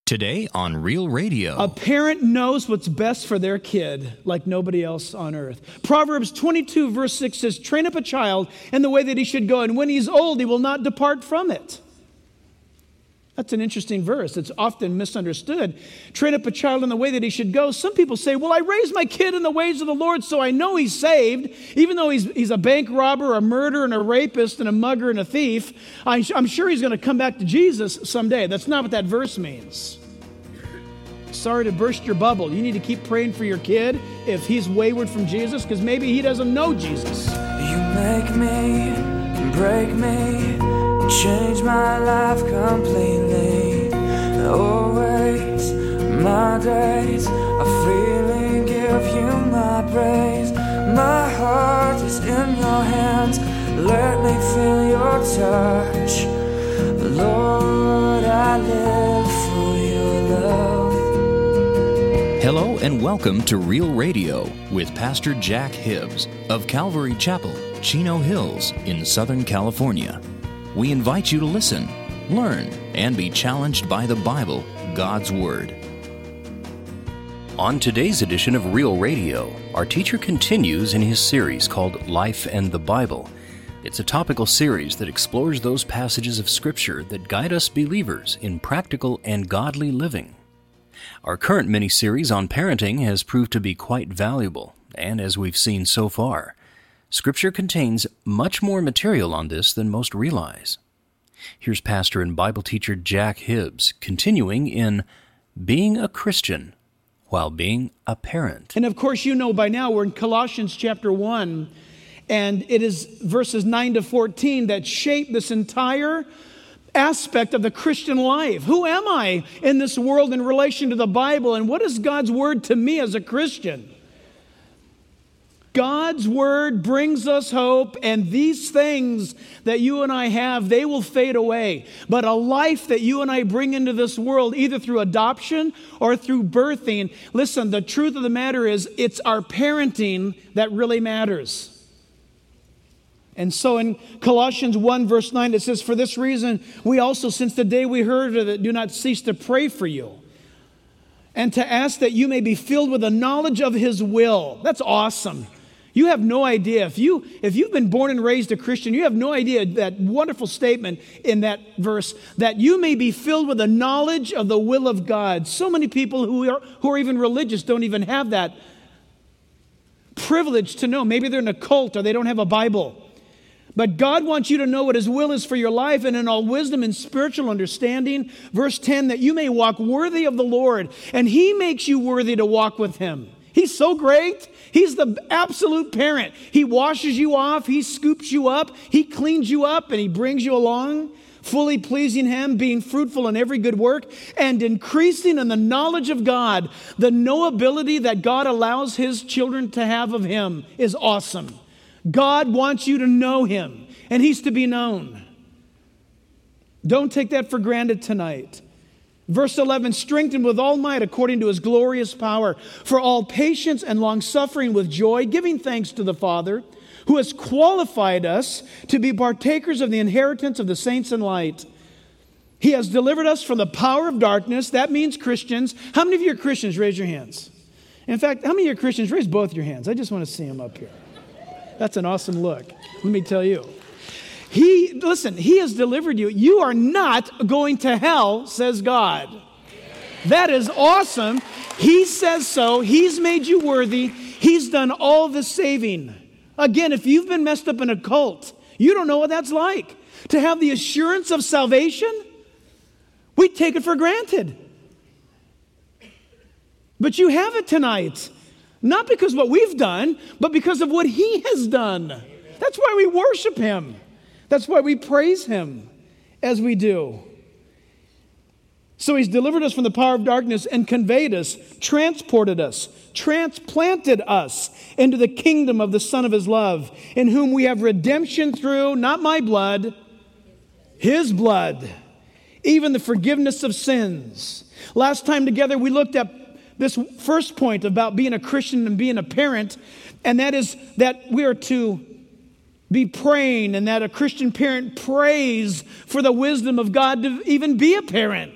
Today on Real Radio. A parent knows what's best for their kid like nobody else on earth. Proverbs 22 verse 6 says, "Train up a child in the way that he should go, and when he's old, he will not depart from it." That's an interesting verse. It's often misunderstood. Train up a child in the way that he should go. Some people say, well, I raised my kid in the ways of the Lord, so I know he's saved. Even though he's a bank robber, a murderer, and a rapist, and a mugger, and a thief, I'm sure he's going to come back to Jesus someday. That's not what that verse means. Sorry to burst your bubble. You need to keep praying for your kid if he's wayward from Jesus, because maybe he doesn't know Jesus. You make me, break me, change my life completely. Always, my days are freely give you my praise. My heart is in your hands. Let me feel your touch. Lord, I live for your love. Hello and welcome to Real Radio with Pastor Jack Hibbs of Calvary Chapel, Chino Hills in Southern California. We invite you to listen, learn, and be challenged by the Bible, God's Word. On today's edition of Real Radio, our teacher continues in his series called Life and the Bible. It's a topical series that explores those passages of Scripture that guide us believers in practical and godly living. Our current mini-series on parenting has proved to be quite valuable, and as we've seen so far, Scripture contains much more material on this than most realize. Here's pastor and Bible teacher Jack Hibbs continuing in Being a Christian while being a parent. And of course, you know by now we're in Colossians chapter 1, and it is verses 9 to 14 that shape this entire aspect of the Christian life. Who am I in this world in relation to the Bible, and what is God's Word to me as a Christian? God's Word brings us hope, and these things that you and I have, they will fade away. But a life that you and I bring into this world, either through adoption or through birthing, listen, the truth of the matter is, it's our parenting that really matters. And so in Colossians 1 verse 9, it says, "For this reason, we also, since the day we heard of it, do not cease to pray for you, and to ask that you may be filled with the knowledge of His will." That's awesome. You have no idea. If you've been born and raised a Christian, you have no idea that wonderful statement in that verse, that you may be filled with the knowledge of the will of God. So many people who are even religious don't even have that privilege to know. Maybe they're in a cult or they don't have a Bible. But God wants you to know what His will is for your life, and in all wisdom and spiritual understanding. Verse 10, that you may walk worthy of the Lord, and He makes you worthy to walk with Him. He's so great. He's the absolute parent. He washes you off. He scoops you up. He cleans you up, and He brings you along, fully pleasing Him, being fruitful in every good work, and increasing in the knowledge of God. The knowability that God allows His children to have of Him is awesome. God wants you to know Him, and He's to be known. Don't take that for granted tonight. Verse 11, "Strengthened with all might according to His glorious power, for all patience and long-suffering with joy, giving thanks to the Father, who has qualified us to be partakers of the inheritance of the saints in light. He has delivered us from the power of darkness." That means Christians. How many of you are Christians? Raise your hands. In fact, how many of you are Christians? Raise both your hands. I just want to see them up here. That's an awesome look. Let me tell you. He has delivered you. You are not going to hell, says God. That is awesome. He says so. He's made you worthy. He's done all the saving. Again, if you've been messed up in a cult, you don't know what that's like. To have the assurance of salvation, we take it for granted. But you have it tonight. Not because of what we've done, but because of what He has done. That's why we worship Him. That's why we praise Him as we do. So He's delivered us from the power of darkness and conveyed us, transported us, transplanted us into the kingdom of the Son of His love, in whom we have redemption through, not my blood, His blood, even the forgiveness of sins. Last time together we looked at this first point about being a Christian and being a parent, and that is that we are to be praying, and that a Christian parent prays for the wisdom of God to even be a parent.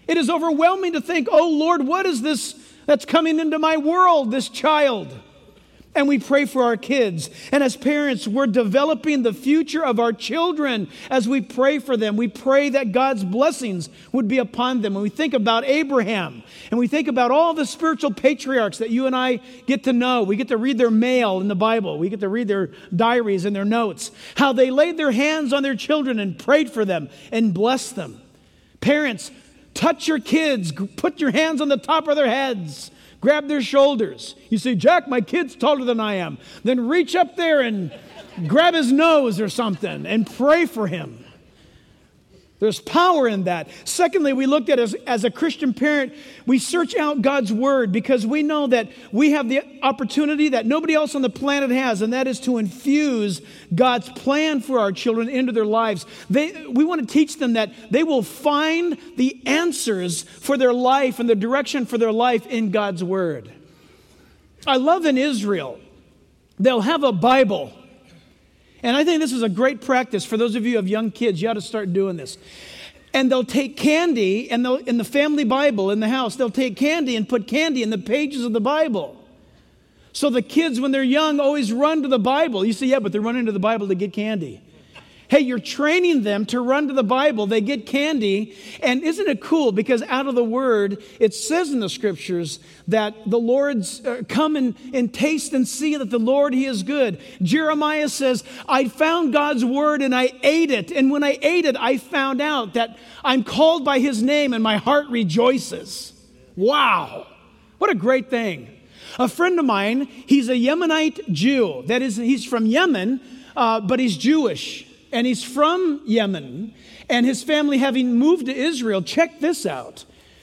It is overwhelming to think, oh Lord, what is this that's coming into my world, this child? And we pray for our kids. And as parents, we're developing the future of our children as we pray for them. We pray that God's blessings would be upon them. When we think about Abraham, and we think about all the spiritual patriarchs that you and I get to know, we get to read their mail in the Bible. We get to read their diaries and their notes, how they laid their hands on their children and prayed for them and blessed them. Parents, touch your kids. Put your hands on the top of their heads. Grab their shoulders. You say, Jack, my kid's taller than I am. Then reach up there and grab his nose or something and pray for him. There's power in that. Secondly, we looked at as a Christian parent, we search out God's word because we know that we have the opportunity that nobody else on the planet has, and that is to infuse God's plan for our children into their lives. We want to teach them that they will find the answers for their life and the direction for their life in God's word. I love in Israel, they'll have a Bible. And I think this is a great practice. For those of you who have young kids, you ought to start doing this. And they'll take candy, and in the family Bible in the house, they'll take candy and put candy in the pages of the Bible. So the kids, when they're young, always run to the Bible. You say, yeah, but they're running to the Bible to get candy. Hey, you're training them to run to the Bible. They get candy. And isn't it cool? Because out of the Word, it says in the Scriptures that the Lord's come and taste and see that the Lord, He is good. Jeremiah says, I found God's Word and I ate it. And when I ate it, I found out that I'm called by His name and my heart rejoices. Wow. What a great thing. A friend of mine, he's a Yemenite Jew. That is, he's from Yemen, but he's Jewish. And he's from Yemen, and his family having moved to Israel. Check this out.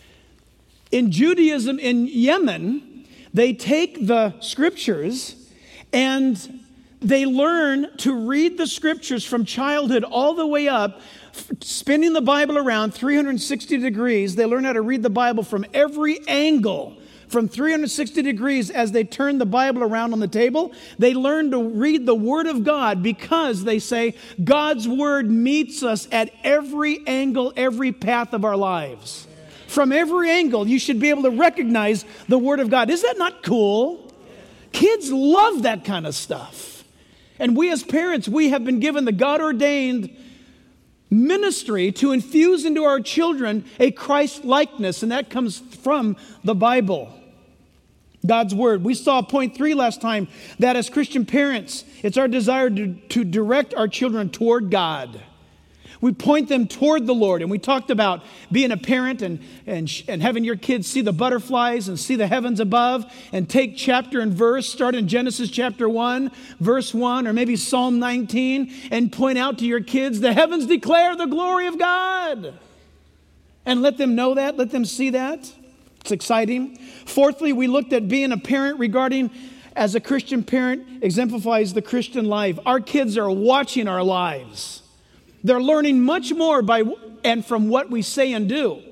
In Judaism in Yemen, they take the scriptures and they learn to read the scriptures from childhood all the way up, spinning the Bible around 360 degrees. They learn how to read the Bible from every angle. From 360 degrees as they turn the Bible around on the table. They learn to read the Word of God because they say God's Word meets us at every angle, every path of our lives. From every angle, you should be able to recognize the Word of God. Is that not cool? Kids love that kind of stuff. And we as parents, we have been given the God-ordained ministry to infuse into our children a Christ likeness, and that comes from the Bible. God's Word. We saw point 3 last time, that as Christian parents, it's our desire to direct our children toward God. We point them toward the Lord. And we talked about being a parent and having your kids see the butterflies and see the heavens above and take chapter and verse, start in Genesis chapter 1, verse 1, or maybe Psalm 19, and point out to your kids, the heavens declare the glory of God. And let them know that, let them see that. It's exciting. Fourthly, we looked at being a parent regarding, as a Christian parent, exemplifies the Christian life. Our kids are watching our lives. They're learning much more by and from what we say and do.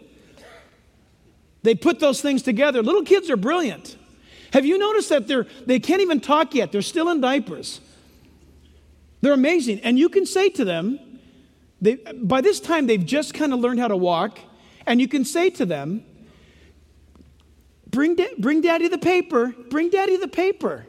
They put those things together. Little kids are brilliant. Have you noticed that they can't even talk yet? They're still in diapers. They're amazing. And you can say to them, by this time they've just kind of learned how to walk, and you can say to them, Bring Daddy the paper. Bring Daddy the paper.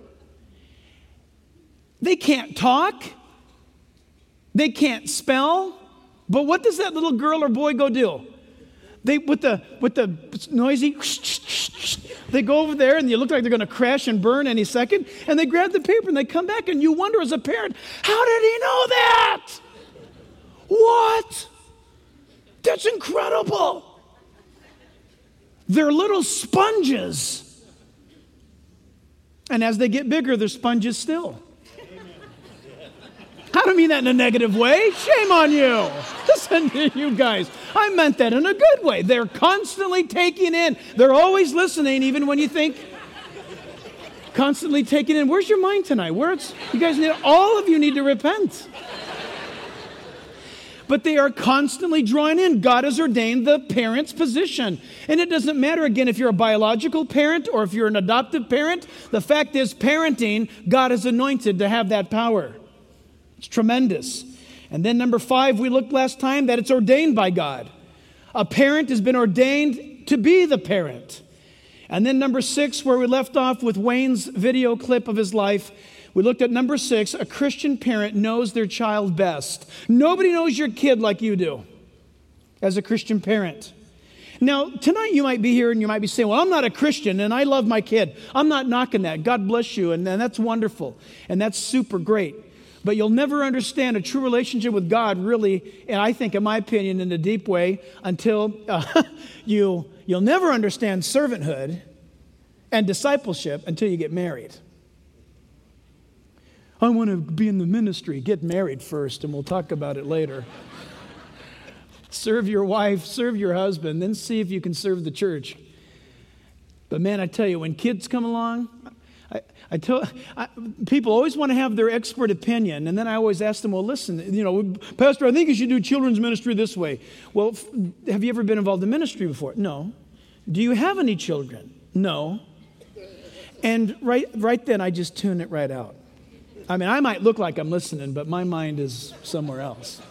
They can't talk. They can't spell. But what does that little girl or boy go do? They with the noisy, they go over there and you look like they're going to crash and burn any second. And they grab the paper and they come back and you wonder as a parent, how did he know that? What? That's incredible. They're little sponges. And as they get bigger, they're sponges still. I don't mean that in a negative way. Shame on you. Listen to you guys. I meant that in a good way. They're constantly taking in. They're always listening, even when you think. Constantly taking in. Where's your mind tonight? All of you need to repent. But they are constantly drawing in. God has ordained the parent's position. And it doesn't matter, again, if you're a biological parent or if you're an adoptive parent. The fact is, parenting, God is anointed to have that power. It's tremendous. And then number 5, we looked last time that it's ordained by God. A parent has been ordained to be the parent. And then number 6, where we left off with Wayne's video clip of his life, we looked at number 6, a Christian parent knows their child best. Nobody knows your kid like you do as a Christian parent. Now, tonight you might be here and you might be saying, well, I'm not a Christian and I love my kid. I'm not knocking that. God bless you, and that's wonderful, and that's super great. But you'll never understand a true relationship with God really, and I think, in my opinion, in a deep way, until you'll never understand servanthood and discipleship until you get married. I want to be in the ministry. Get married first, and we'll talk about it later. Serve your wife, serve your husband, then see if you can serve the church. But man, I tell you, when kids come along, people always want to have their expert opinion, and then I always ask them, well, listen, Pastor, I think you should do children's ministry this way. Well, have you ever been involved in ministry before? No. Do you have any children? No. And right then, I just tune it right out. I mean, I might look like I'm listening, but my mind is somewhere else.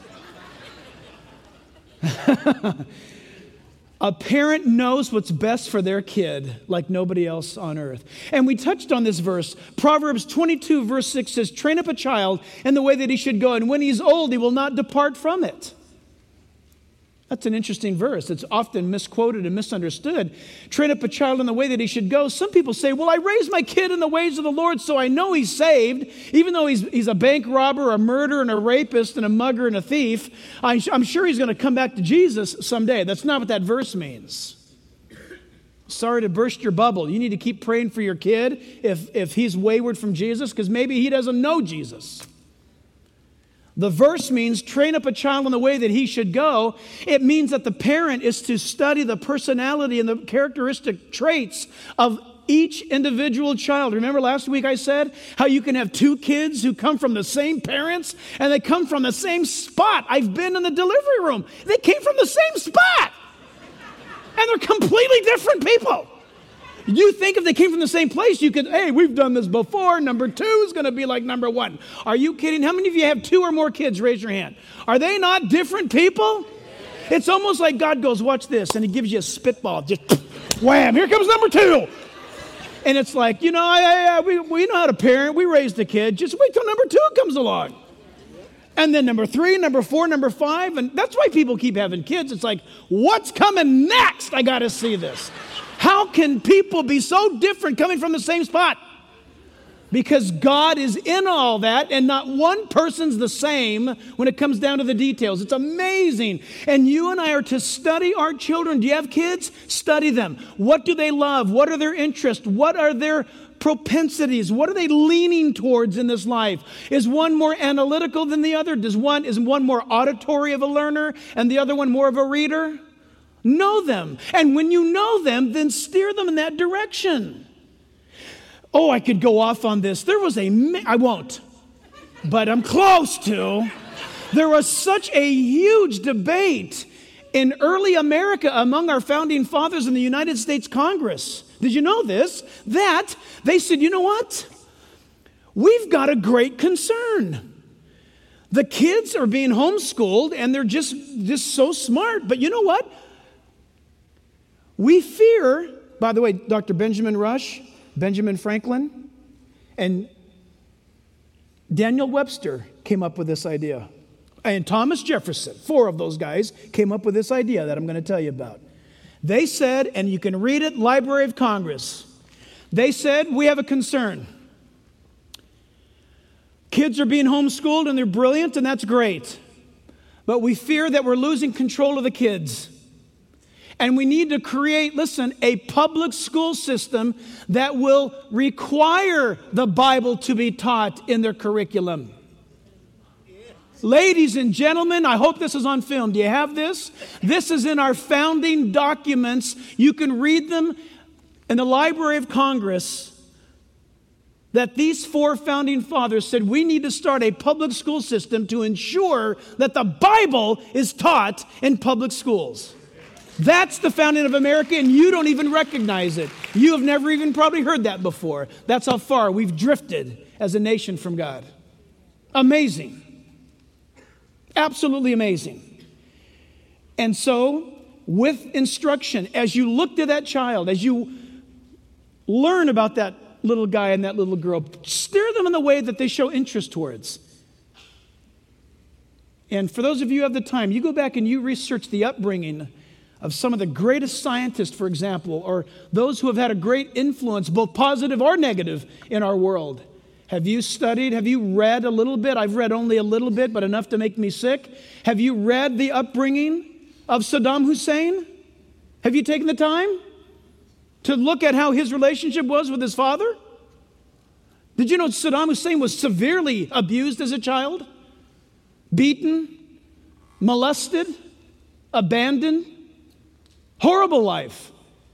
A parent knows what's best for their kid like nobody else on earth. And we touched on this verse. Proverbs 22 verse 6 says, train up a child in the way that he should go, and when he's old, he will not depart from it. That's an interesting verse. It's often misquoted and misunderstood. Train up a child in the way that he should go. Some people say, well, I raised my kid in the ways of the Lord, so I know he's saved. Even though he's a bank robber, a murderer, and a rapist, and a mugger, and a thief, I'm sure he's going to come back to Jesus someday. That's not what that verse means. Sorry to burst your bubble. You need to keep praying for your kid if he's wayward from Jesus, because maybe he doesn't know Jesus. The verse means train up a child in the way that he should go. It means that the parent is to study the personality and the characteristic traits of each individual child. Remember last week I said how you can have 2 kids who come from the same parents and they come from the same spot. I've been in the delivery room. They came from the same spot. And they're completely different people. You think if they came from the same place, you could, hey, we've done this before. Number 2 is going to be like number 1. Are you kidding? How many of you have 2 or more kids? Raise your hand. Are they not different people? It's almost like God goes, watch this, and he gives you a spitball. Just wham, here comes number 2. And it's like, we know how to parent. We raised a kid. Just wait till number 2 comes along. And then number 3, number 4, number 5. And that's why people keep having kids. It's like, what's coming next? I got to see this. How can people be so different coming from the same spot? Because God is in all that, and not one person's the same when it comes down to the details. It's amazing. And you and I are to study our children. Do you have kids? Study them. What do they love? What are their interests? What are their propensities? What are they leaning towards in this life? Is one more analytical than the other? Is one more auditory of a learner and the other one more of a reader? Know them. And when you know them, then steer them in that direction. Oh, I could go off on this. I won't, but I'm close to. There was such a huge debate in early America among our founding fathers in the United States Congress. Did you know this? That they said, you know what? We've got a great concern. The kids are being homeschooled and they're just so smart. But you know what? We fear, by the way, Dr. Benjamin Rush, Benjamin Franklin, and Daniel Webster came up with this idea. And Thomas Jefferson, 4 of those guys, came up with this idea that I'm going to tell you about. They said, and you can read it, Library of Congress. They said, we have a concern. Kids are being homeschooled and they're brilliant, and that's great. But we fear that we're losing control of the kids. And we need to create, a public school system that will require the Bible to be taught in their curriculum. Ladies and gentlemen, I hope this is on film. Do you have this? This is in our founding documents. You can read them in the Library of Congress. That these 4 founding fathers said we need to start a public school system to ensure that the Bible is taught in public schools. That's the founding of America, and you don't even recognize it. You have never even probably heard that before. That's how far we've drifted as a nation from God. Amazing. Absolutely amazing. And so with instruction, as you look to that child, as you learn about that little guy and that little girl, steer them in the way that they show interest towards. And for those of you who have the time, you go back and you research the upbringing of some of the greatest scientists, for example, or those who have had a great influence, both positive or negative, in our world. Have you studied? Have you read a little bit? I've read only a little bit, but enough to make me sick. Have you read the upbringing of Saddam Hussein? Have you taken the time to look at how his relationship was with his father? Did you know Saddam Hussein was severely abused as a child? Beaten, molested, abandoned, horrible life.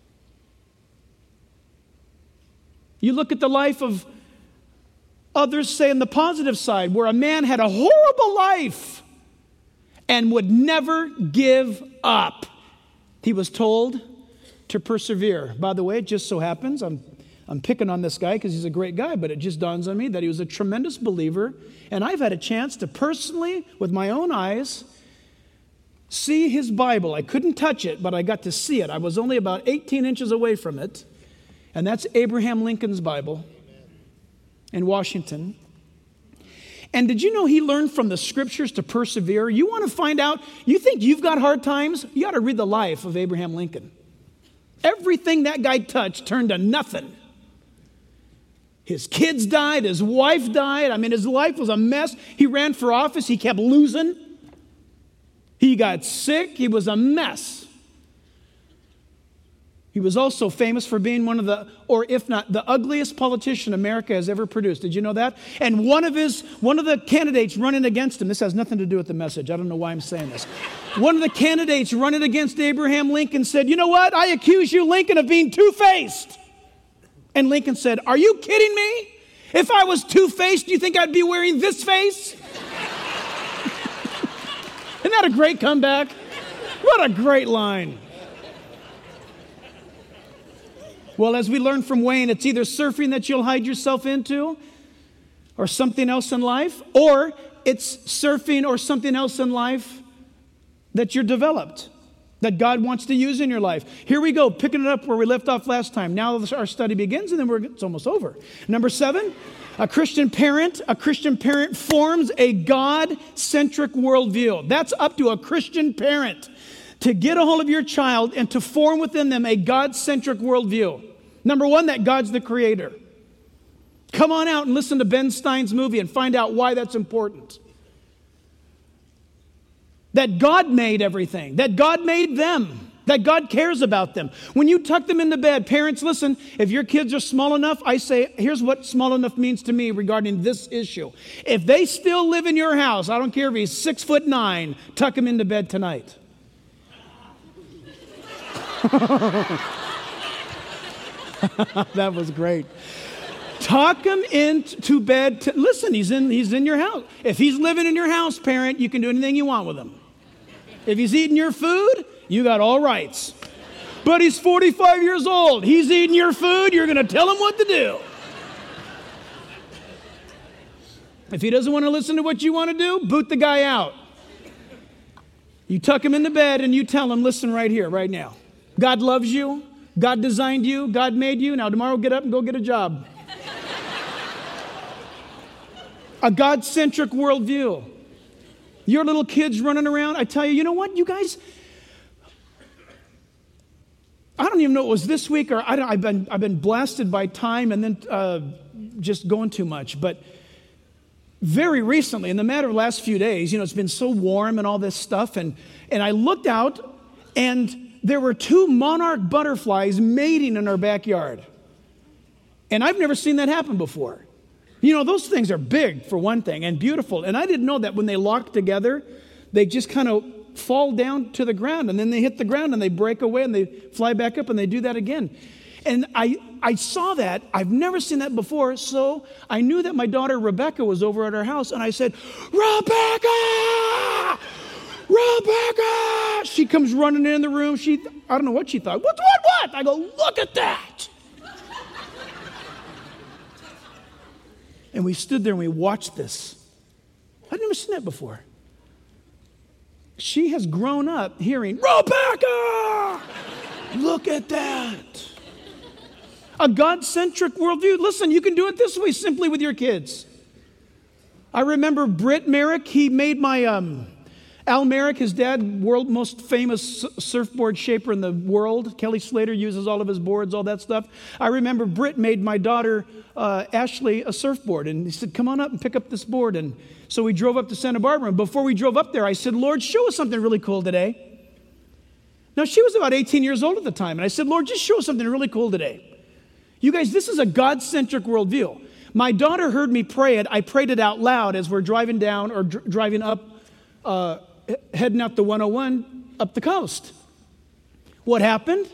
You look at the life of others, say on the positive side, where a man had a horrible life and would never give up. He was told to persevere. By the way, it just so happens, I'm picking on this guy because he's a great guy, but it just dawns on me that he was a tremendous believer, and I've had a chance to personally, with my own eyes, see his Bible. I couldn't touch it, but I got to see it. I was only about 18 inches away from it, and that's Abraham Lincoln's Bible in Washington. And did you know he learned from the scriptures to persevere? You want to find out, you think you've got hard times? You ought to read the life of Abraham Lincoln. Everything that guy touched turned to nothing. His kids died, his wife died. I mean, his life was a mess. He ran for office, he kept losing. He got sick, he was a mess. He was also famous for being one of the, or if not, the ugliest politician America has ever produced. Did you know that? And one of the candidates running against him, this has nothing to do with the message. I don't know why I'm saying this. One of the candidates running against Abraham Lincoln said, you know what? I accuse you, Lincoln, of being two-faced. And Lincoln said, are you kidding me? If I was two-faced, do you think I'd be wearing this face? Isn't that a great comeback? What a great line. Well, as we learned from Wayne, it's either surfing that you'll hide yourself into or something else in life, or it's surfing or something else in life that you're developed, that God wants to use in your life. Here we go, picking it up where we left off last time. Now our study begins, and then it's almost over. Number 7, a Christian parent forms a God-centric worldview. That's up to a Christian parent to get a hold of your child and to form within them a God-centric worldview. Number 1, that God's the creator. Come on out and listen to Ben Stein's movie and find out why that's important. That God made everything, that God made them, that God cares about them. When you tuck them into bed, parents, listen, if your kids are small enough, I say, here's what small enough means to me regarding this issue. If they still live in your house, I don't care if he's 6'9", tuck him into bed tonight. That was great. Tuck him into bed. Listen, he's in your house. If he's living in your house, parent, you can do anything you want with him. If he's eating your food, you got all rights. But he's 45 years old. He's eating your food. You're going to tell him what to do. If he doesn't want to listen to what you want to do, boot the guy out. You tuck him into bed and you tell him, listen right here, right now. God loves you. God designed you. God made you. Now tomorrow get up and go get a job. A God-centric worldview. Your little kids running around. I tell you, you know what, you guys? I don't even know if it was this week or I've been blasted by time and then just going too much. But very recently, in the matter of the last few days, it's been so warm and all this stuff. And I looked out and there were 2 monarch butterflies mating in our backyard. And I've never seen that happen before. Those things are big, for one thing, and beautiful. And I didn't know that when they lock together, they just kind of fall down to the ground, and then they hit the ground, and they break away, and they fly back up, and they do that again. And I saw that. I've never seen that before, so I knew that my daughter Rebecca was over at our house, and I said, Rebecca! Rebecca! She comes running in the room. I don't know what she thought. What? I go, look at that! And we stood there and we watched this. I'd never seen that before. she has grown up hearing, Rebecca! Look at that. A God-centric worldview. Listen, you can do it this way simply with your kids. I remember Britt Merrick. He made my, Al Merrick, his dad, world most famous surfboard shaper in the world. Kelly Slater uses all of his boards, all that stuff. I remember Britt made my daughter, Ashley, a surfboard. And he said, come on up and pick up this board. And so we drove up to Santa Barbara. And before we drove up there, I said, Lord, show us something really cool today. Now, she was about 18 years old at the time. And I said, Lord, just show us something really cool today. You guys, this is a God-centric worldview. My daughter heard me pray it. I prayed it out loud as we're driving down or driving up, heading out the 101 up the coast. What happened?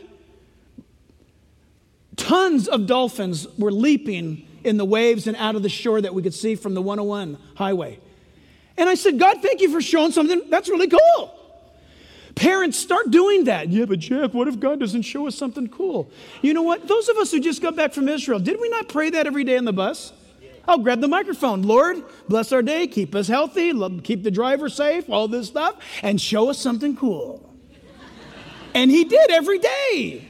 Tons of dolphins were leaping in the waves and out of the shore that we could see from the 101 highway. And I said, God, thank you for showing something. That's really cool. Parents, start doing that. Yeah, but Jack, what if God doesn't show us something cool? You know what? Those of us who just got back from Israel, did we not pray that every day on the bus? I'll grab the microphone. Lord, bless our day, keep us healthy, keep the driver safe, all this stuff, and show us something cool. And he did every day.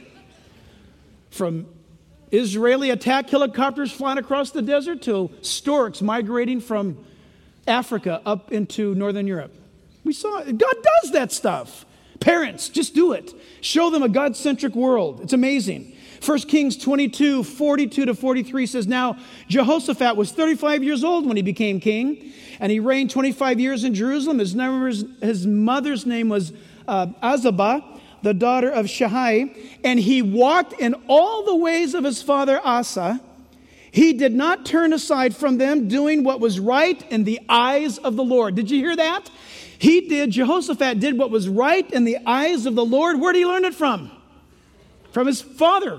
From Israeli attack helicopters flying across the desert to storks migrating from Africa up into Northern Europe. We saw it. God does that stuff. Parents, just do it. Show them a God-centric world. It's amazing. 1 Kings 22, 42 to 43 says, Now Jehoshaphat was 35 years old when he became king, and he reigned 25 years in Jerusalem. His mother's name was Azabah, the daughter of Shahai, and he walked in all the ways of his father Asa. He did not turn aside from them, doing what was right in the eyes of the Lord. Did you hear that? Jehoshaphat did what was right in the eyes of the Lord. Where did he learn it from? From his father.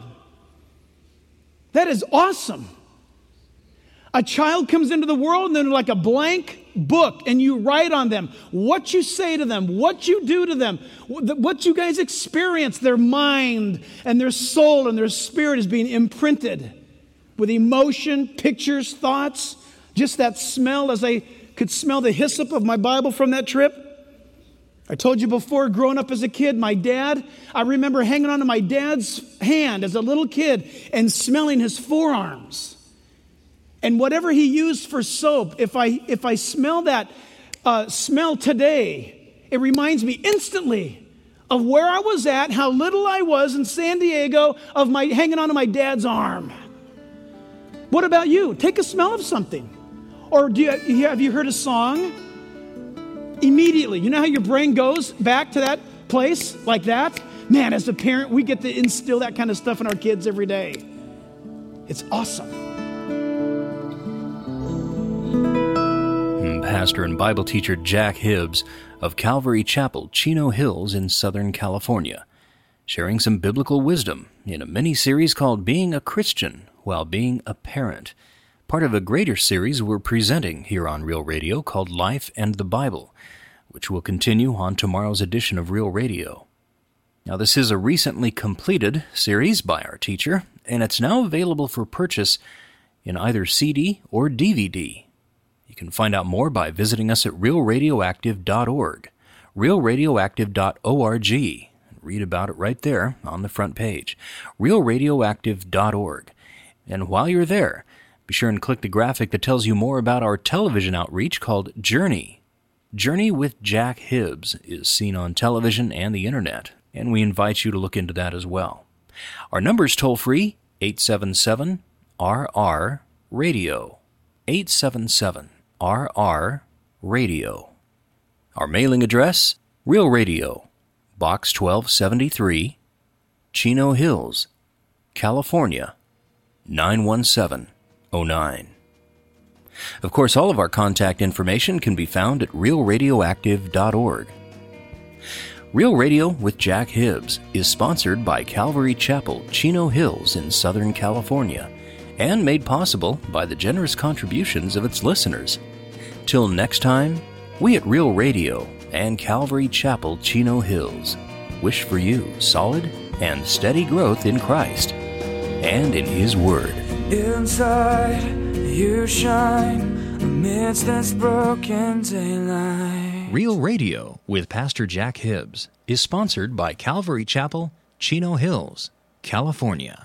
That is awesome. A child comes into the world and they're like a blank book, and you write on them what you say to them, what you do to them, what you guys experience. Their mind and their soul and their spirit is being imprinted with emotion, pictures, thoughts. Just that smell, as I could smell the hyssop of my Bible from that trip. I told you before, growing up as a kid, I remember hanging onto my dad's hand as a little kid and smelling his forearms. And whatever he used for soap, if I smell that smell today, it reminds me instantly of where I was at, how little I was in San Diego, of my hanging onto my dad's arm. What about you? Take a smell of something. Or have you heard a song? Immediately, you know how your brain goes back to that place like that? Man, as a parent, we get to instill that kind of stuff in our kids every day. It's awesome. Pastor and Bible teacher Jack Hibbs of Calvary Chapel, Chino Hills in Southern California, sharing some biblical wisdom in a mini-series called Being a Christian While Being a Parent, part of a greater series we're presenting here on Real Radio called Life and the Bible, which will continue on tomorrow's edition of Real Radio. Now, this is a recently completed series by our teacher, and it's now available for purchase in either CD or DVD. You can find out more by visiting us at realradioactive.org, realradioactive.org, and read about it right there on the front page, realradioactive.org. And while you're there, be sure and click the graphic that tells you more about our television outreach called Journey. Journey with Jack Hibbs is seen on television and the internet, and we invite you to look into that as well. Our number is toll-free, 877-RR-RADIO, 877-RR-RADIO. Our mailing address, Real Radio, Box 1273, Chino Hills, California, 91709. Of course, all of our contact information can be found at realradioactive.org. Real Radio with Jack Hibbs is sponsored by Calvary Chapel, Chino Hills in Southern California, and made possible by the generous contributions of its listeners. Till next time, we at Real Radio and Calvary Chapel, Chino Hills wish for you solid and steady growth in Christ and in His Word. Inside you shine amidst this broken daylight. Real Radio with Pastor Jack Hibbs is sponsored by Calvary Chapel, Chino Hills, California.